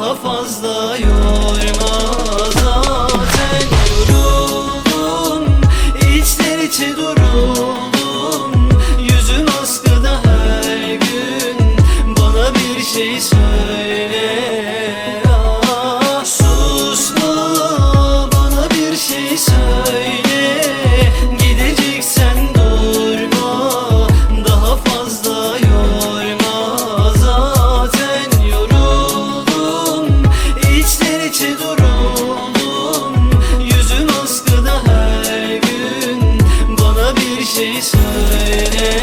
daha fazla yorma. Zaten yoruldum, içler içe duruldum. Yüzüm askıda her gün, bana bir şey söyle. Ah, susma, bana bir şey söyle. Gideceksen durma, daha fazla yorma. Zaten yoruldum, içler içe duruldum. Yüzüm askıda her gün, bana bir şey söyle.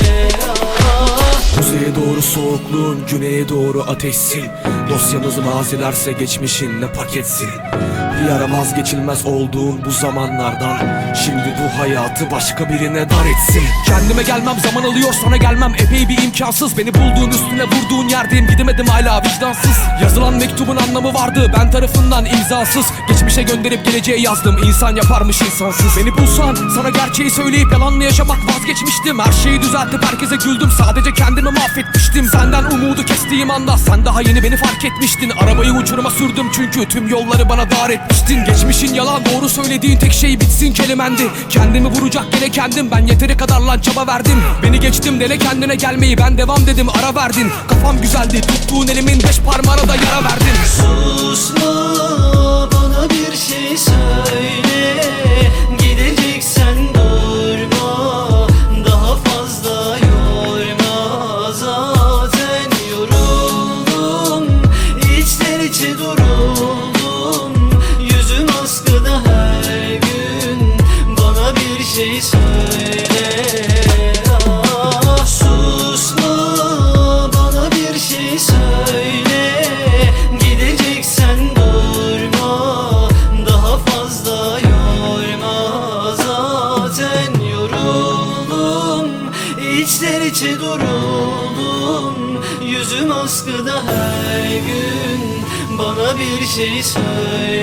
Kuzeye doğru soğukluğun, güneye doğru ateşsin. Dosyamız mazilerse geçmişinle paketsin. Bir ara vazgeçilmez olduğun bu zamanlardan, şimdi bu hayatı başka birine dar etsin. Kendime gelmem zaman alıyor, sana gelmem epey bir imkansız. Beni bulduğun, üstüne vurduğun yerdeyim, gidemedim hala vicdansız. Yazılan mektubun anlamı vardı, ben tarafından imzasız. Geçmişe gönderip geleceğe yazdım, insan yaparmış insansız. Beni bulsan sana gerçeği söyleyip yalanla yaşamak vazgeçmiştim. Her şeyi düzeltip herkese güldüm, sadece kendimi mahvetmiştim. Senden umudu kestiğim anda sen daha yeni beni fark etmiştin. Arabayı uçuruma sürdüm çünkü tüm yolları bana dar etmiştin. Geçmişin yalan, doğru söylediğin tek şey bitsin kelimendi. Kendimi vuracak gene kendim, ben yeteri kadar lan çaba verdim. Beni geçtim, dene kendine gelmeyi, ben devam dedim, ara verdin. Kafam güzeldi, tuttuğun elimin 5 parmağına da yara verdin. Susma, bana bir şey söyle. Gideceksen durma, daha fazla yorma. Zaten yoruldum, içler içe duruldum. Yüzüm askıda her gün, bana bir şey söyle. Ah, susma, bana bir şey söyle. Gideceksen durma, daha fazla yorma. Zaten yoruldum, içler içe duruldum. Yüzüm askıda her gün, bana bir şey söyle.